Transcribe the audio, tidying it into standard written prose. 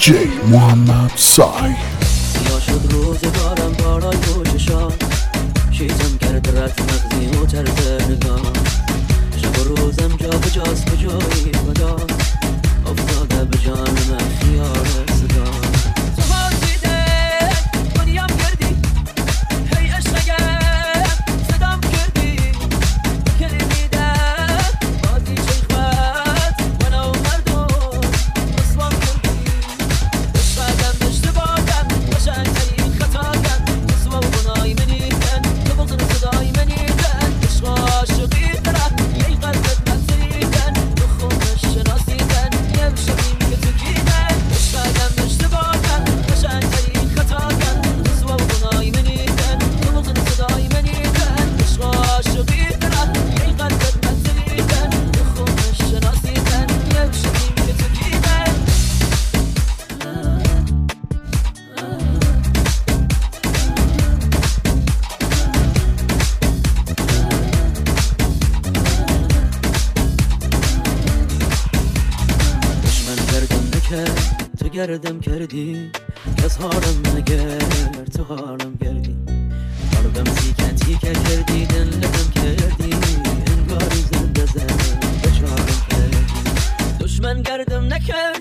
دیجی محمد سای. سیاه شد روزگارم بارای گوششان، شیطان کرد رد مغزی و طرز نگاه. شب و روزم جا به جاست به جایی خدا، افتاده به جان من خیال صدا. تو بازیده دنیام کردی، هی عشقیم صدام کردی، کلیمیده بازی چیخوت منو مردم رسوام کردی. عشقدم اشتباهم قشنگترین خطایم، رسوا و گناهی منی کن تو بغض صدای منی کن. عشق و عاشقی طرف یه قلبت مزری کن، تو خودش شناسی کن یه بشویم که تو کی کن. عشقدم اشتباهم قشنگترین خطایم، رسوا و گناهی منی کن تو بغض صدای منی کن. عشق و عاشقی طرف یه قلبت مزری کن، تو خودش شناسی کن یه بشویم که تو کی کن. دشمن گردم نکرد تو گردم کردی، کس حالم نگرد تو حالم کردی. قلبم تیکه کردی دلم کردی، انگاری زنده به چارم کردی. دشمن گردم نکرد